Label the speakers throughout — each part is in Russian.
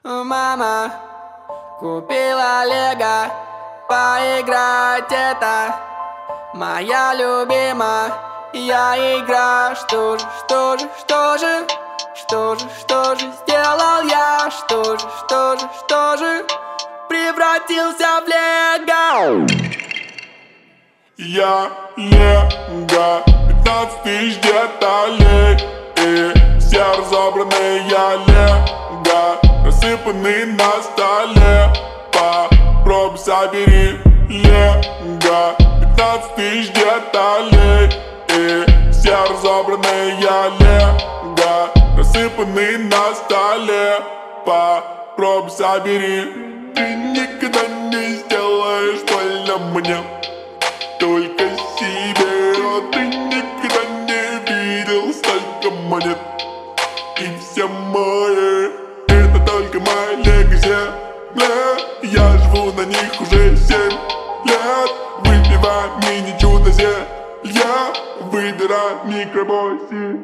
Speaker 1: Мама купила лего, поиграть это моя любимая игра. Что же сделал я? Что же превратился в лего?
Speaker 2: Я лего, 15 тысяч деталей, и все разобранные я лего, рассыпанные на столе. Попробуй собери лего, 15 тысяч деталей, и все разобранные я лего, рассыпанные на столе. Попробуй собери. Ты никогда не сделаешь больно мне, только себе. А ты никогда не видел столько монет, и все мои — это только мои лего-земля. Я живу на них уже 7 лет, выпиваю мини-чудо-зелья, выбираю микробой.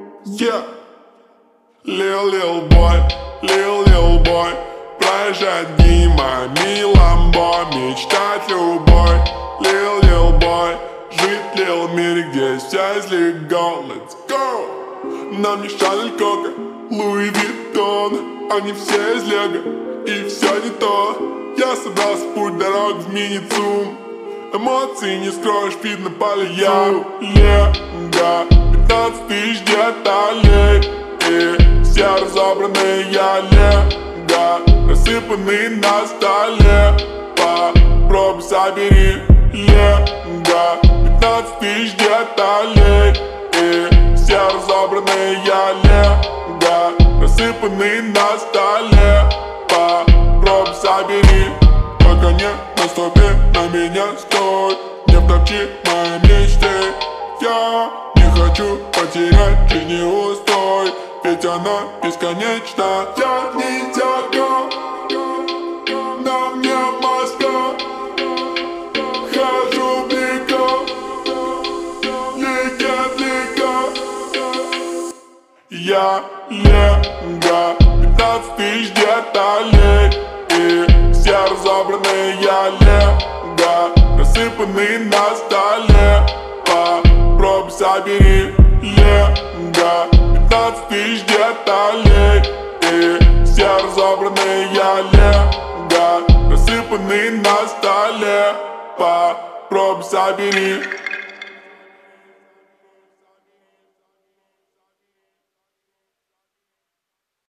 Speaker 2: Lil boy, проезжать мимо миламбо, мечтать любой. Lil boy, жить лил мире, где все из лего. Let's go! Нам не Шанель, Кока, Луи Виттон, они все из лего, и все не то. Я собрался в путь дорог в мини-цум, эмоции не скроешь, видно по льям. Лего, 15 тысяч деталей, и все разобранные я лего, рассыпанные на столе. Попробуй собери лего, 15 тысяч деталей, и все разобранные я лего, рассыпанные на столе. Попробуй собери. Пока не наступи на меня, стой, не втопчи мои мечты. Я не хочу потерять жизнь, не устой, ведь она бесконечна. Я не тяга, на мне маска, хожу блика, лего. Я лего, 15 тысяч деталей, и все разобранные я лего, рассыпанные на столе. Попробуй собери лего, 15 тысяч деталей, и все разобранные я лего, рассыпанные на столе. Попробуй собери.